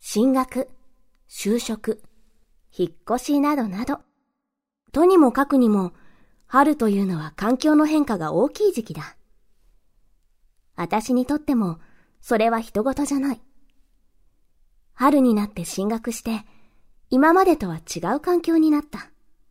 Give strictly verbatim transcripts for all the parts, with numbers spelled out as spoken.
進学、就職、引っ越しなどなど。とにもかくにも、春というのは環境の変化が大きい時期だ。私にとっても、それは人事じゃない。春になって進学して、今までとは違う環境になった。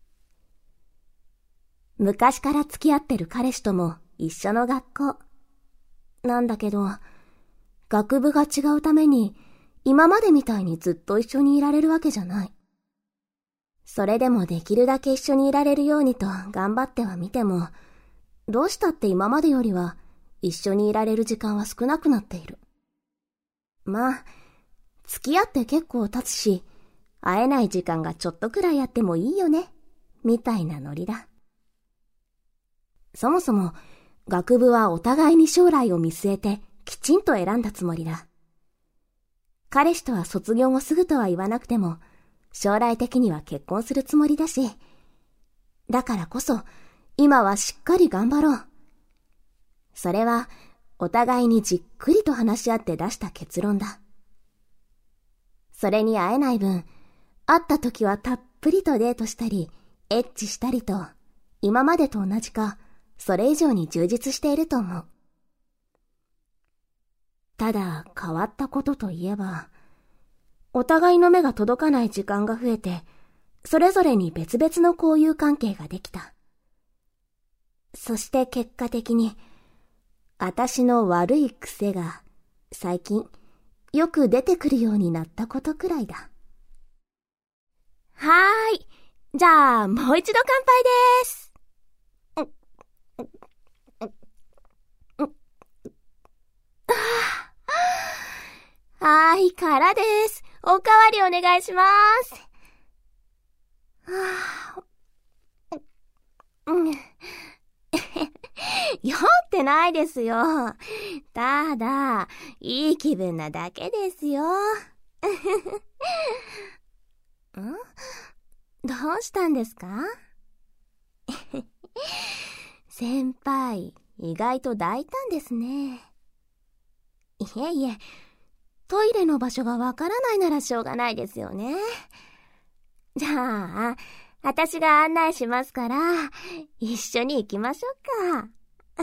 昔から付き合ってる彼氏とも一緒の学校。なんだけど、学部が違うために、今までみたいにずっと一緒にいられるわけじゃない。それでもできるだけ一緒にいられるようにと頑張ってはみても、どうしたって今までよりは一緒にいられる時間は少なくなっている。まあ、付き合って結構経つし、会えない時間がちょっとくらいあってもいいよね、みたいなノリだ。そもそも、学部はお互いに将来を見据えてきちんと選んだつもりだ。彼氏とは卒業後すぐとは言わなくても、将来的には結婚するつもりだし、だからこそ、今はしっかり頑張ろう。それは、お互いにじっくりと話し合って出した結論だ。それに会えない分、会った時はたっぷりとデートしたり、エッチしたりと、今までと同じか、それ以上に充実していると思う。ただ、変わったことといえば、お互いの目が届かない時間が増えて、それぞれに別々の交友関係ができた。そして結果的に、私の悪い癖が最近よく出てくるようになったことくらいだ。はーい。じゃあ、もう一度乾杯です。はーい、空です。おかわりお願いします。はぁ、うん、酔ってないですよ。ただ、いい気分なだけですよ。ん？どうしたんですか？先輩、意外と大胆ですね。いえいえ、トイレの場所がわからないならしょうがないですよね。じゃあ、私が案内しますから、一緒に行きましょうか。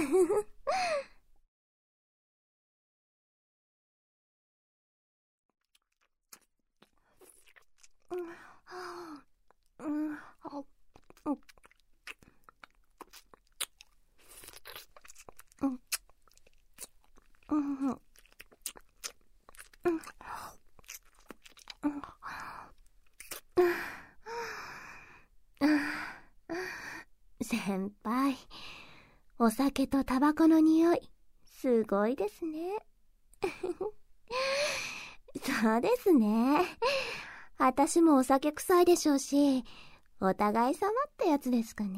先輩、お酒とタバコの匂い、すごいですね。そうですね。私もお酒臭いでしょうし、お互い様ってやつですかね。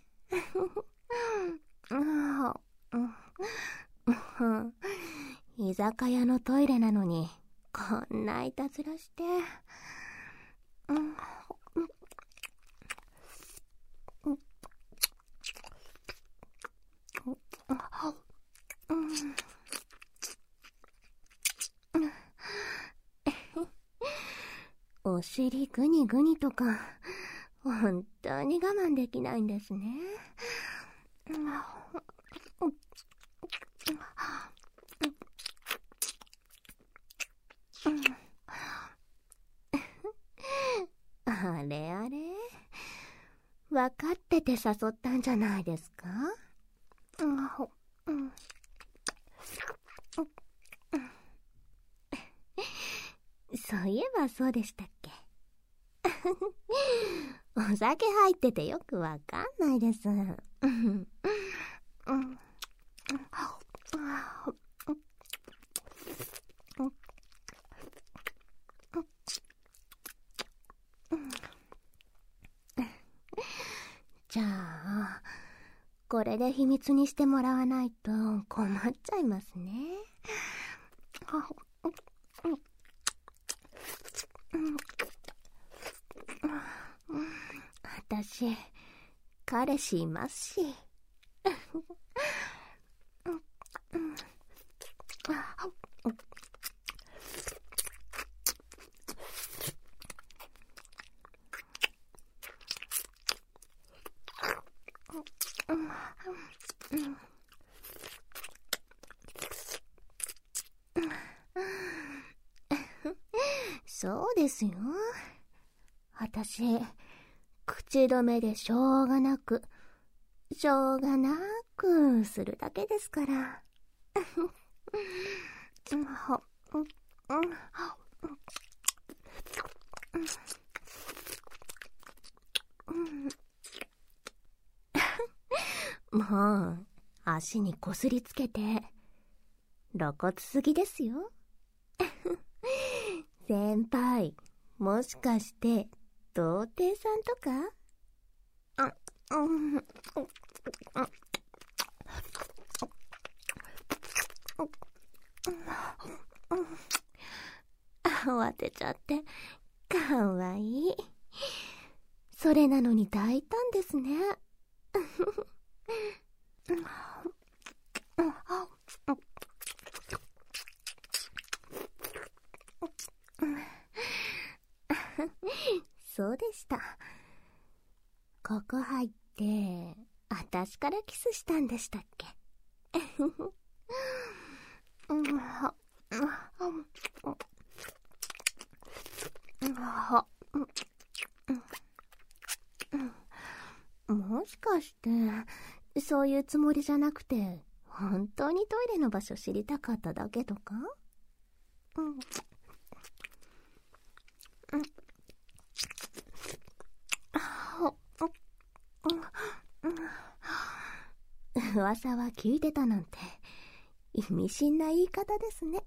居酒屋のトイレなのに、こんないたずらして。お尻グニグニとか、本当に我慢できないんですね。あれあれ、分かってて誘ったんじゃないですか？そういえばそうでしたっけ？お酒入っててよくわかんないです。じゃあ、これで秘密にしてもらわないと困っちゃいますね。私、彼氏いますし。 そうですよ。私、口止めでしょうがなく、しょうがなくするだけですから。もう、足にこすりつけて、露骨すぎですよ。先輩、もしかして、童貞さんとか？あ、うん、慌てちゃって、かわいい。それなのに大胆ですね。そうでした。ここ入って、私からキスしたんでしたっけ？もしかして、そういうつもりじゃなくて、本当にトイレの場所知りたかっただけとか？うんうん噂は聞いてたなんて意味深な言い方ですね。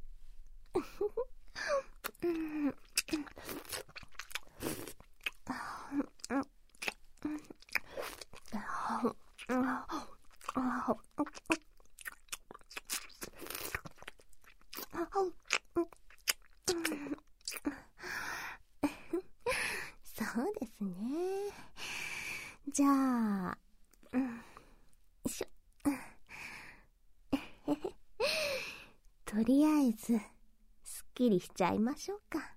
そうですね。じゃあ、うん、しょとりあえずすっきりしちゃいましょうか。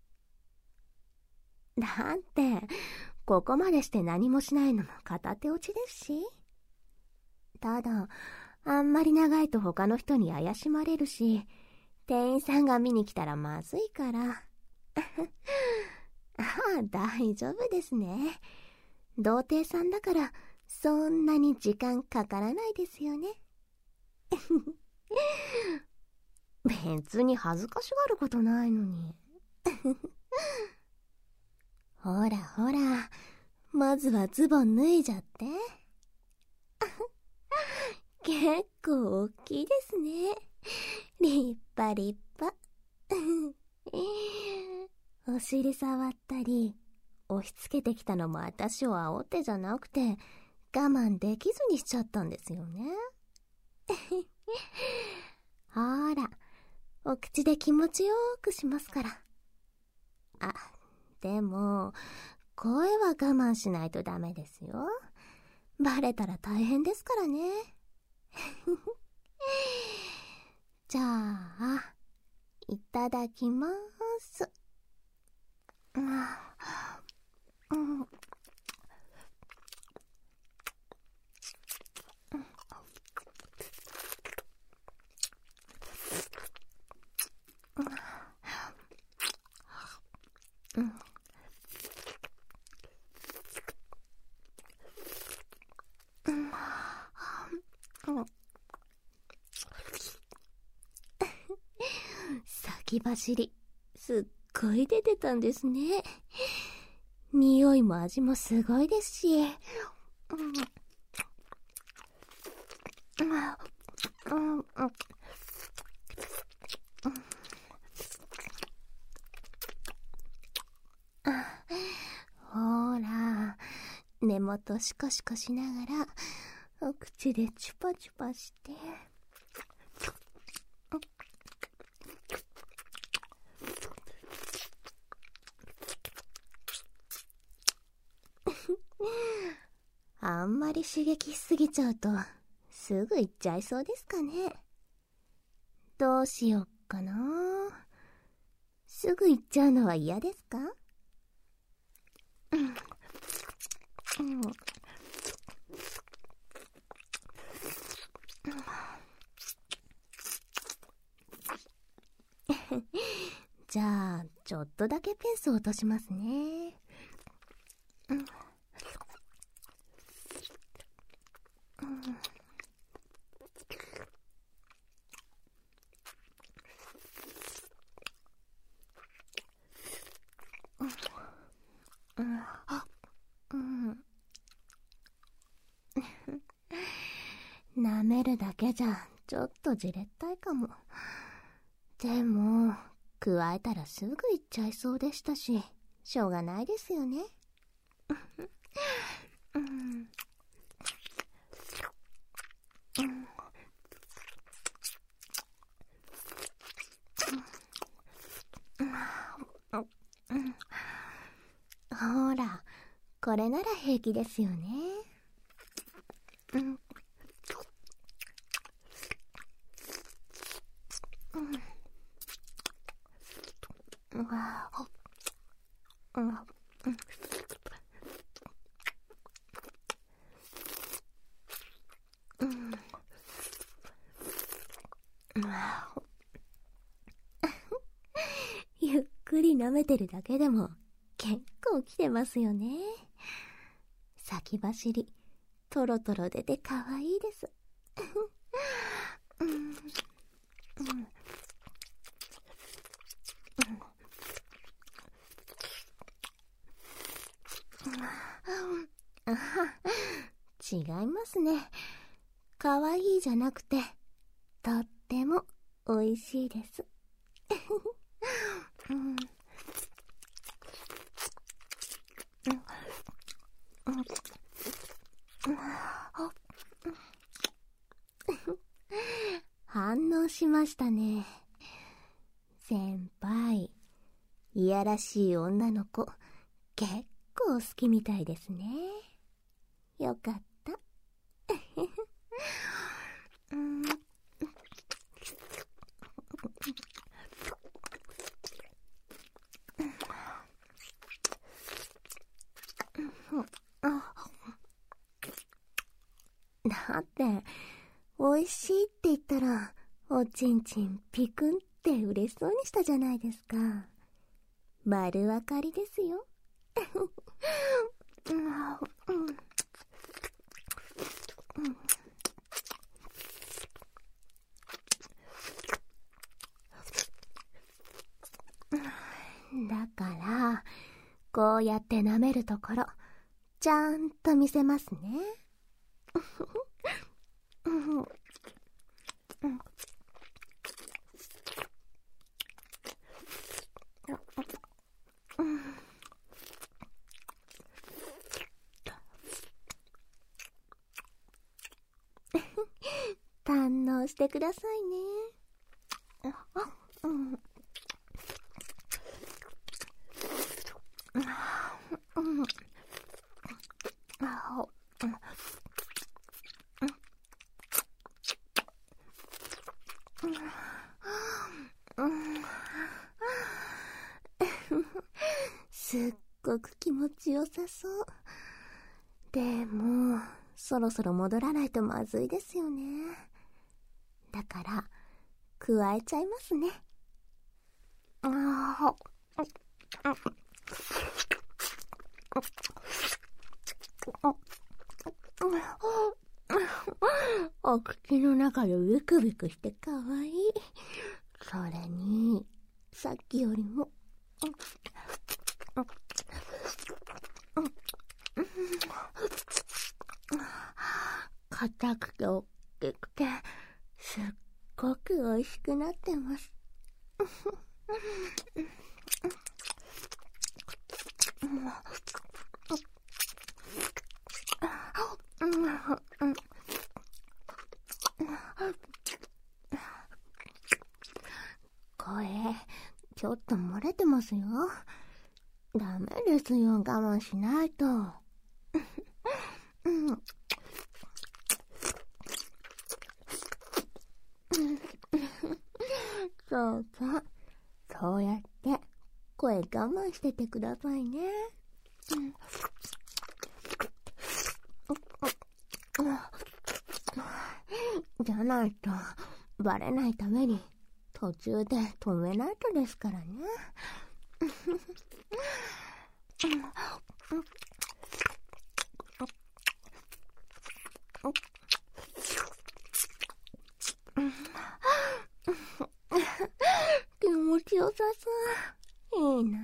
だってここまでして何もしないのも片手落ちですし。ただあんまり長いと他の人に怪しまれるし、店員さんが見に来たらまずいから。ああ、大丈夫ですね。童貞さんだからそんなに時間かからないですよね。別に恥ずかしがることないのに。ほらほら、まずはズボン脱いじゃって。結構大きいですね。立派立派。お尻触ったり押し付けてきたのも私を煽ってじゃなくて、我慢できずにしちゃったんですよね。ほら、お口で気持ちよくしますから。あ、でも声は我慢しないとダメですよ。バレたら大変ですからね。じゃあ、いただきます。うんうん先走りすっごい出てたんですね。匂いも味もすごいですし、うんうんうん、ほら、根元シコシコしながらお口でチュパチュパして。あんまり刺激しすぎちゃうとすぐ行っちゃいそうですかね。どうしよっかな。すぐ行っちゃうのは嫌ですか？うんうんじゃあ、ちょっとだけペースを落としますね。うん。舐めるだけじゃちょっとじれったいかも。でも加えたらすぐいっちゃいそうでしたし、しょうがないですよね。うん、ほら、これなら平気ですよね。うん。うん。うん。ゆっくり舐めてるだけでも結構きてますよね。先走りトロトロ出て可愛いです。うん、うん、あは、違いますね。可愛いじゃなくてとっても美味しいです。うん、反応しましたね。先輩、いやらしい女の子結構好きみたいですね。よかった。うん、だって美味しいって言ったらおちんちんピクンって嬉しそうにしたじゃないですか。丸分かりですよ。だからこうやって舐めるところちゃんと見せますね。堪能してくださいね。うん、うん、すっごく気持ちよさそう。でもそろそろ戻らないとまずいですよね。だから加えちゃいますね。ああ、お口の中でビクビクしてかわいい。それにさっきよりも硬くて大きくてすっごく美味しくなってます。声ちょっと漏れてますよ。ダメですよ、我慢しないと。そうそう、そうやって声我慢しててくださいね。じゃないとバレないために途中で止めないとですからね。気持ちよさそう。いいな。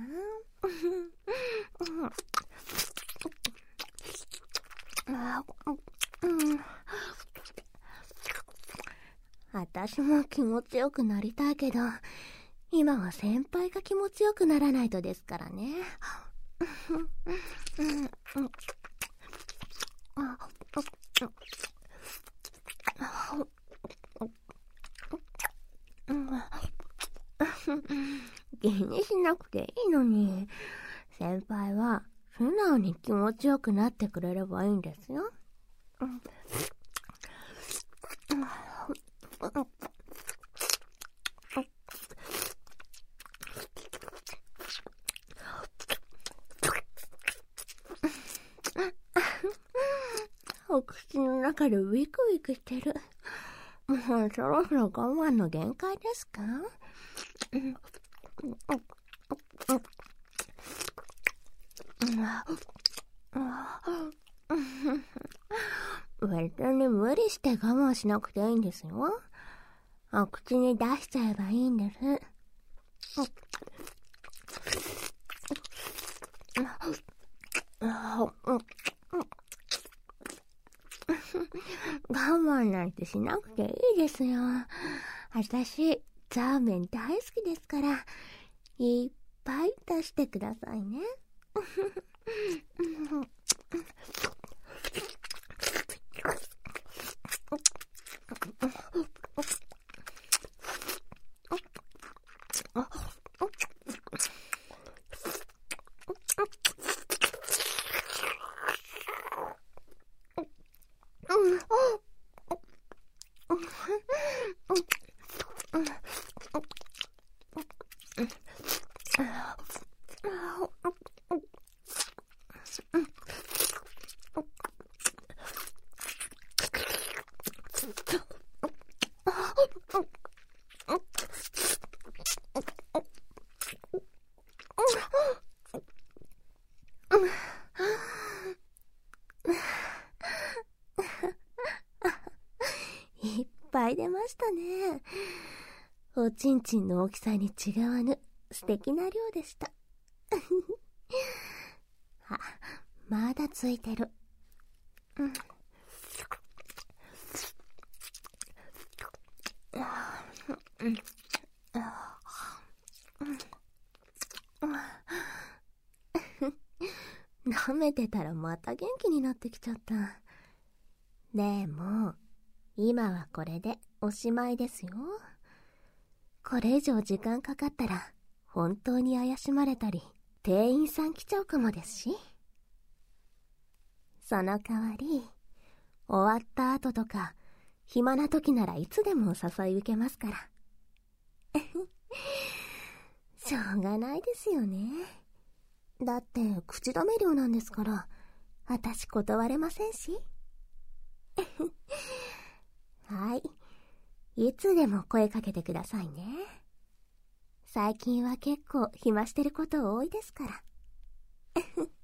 私も気持ちよくなりたいけど、今は先輩が気持ちよくならないとですからね。気にしなくていいのに、先輩は素直に気持ちよくなってくれればいいんですよ。お口の中でウィクウィクしてる。もうそろそろ我慢の限界ですか？別に無理して我慢しなくていいんですよ。お口に出しちゃえばいいんです。我慢なんてしなくていいですよ。私、ザーメン大好きですから、いっぱい出してくださいね。いっぱい出ましたね。おちんちんの大きさに違わぬ素敵な量でした。あ、まだついてる。うん。舐めてたらまた元気になってきちゃった。でも、今はこれでおしまいですよ。これ以上時間かかったら、本当に怪しまれたり、店員さん来ちゃうかもですし。その代わり、終わった後とか、暇な時ならいつでも誘い受けますから。しょうがないですよね。だって口止め料なんですから、私断れませんし。はい。いつでも声かけてくださいね。最近は結構暇してること多いですから。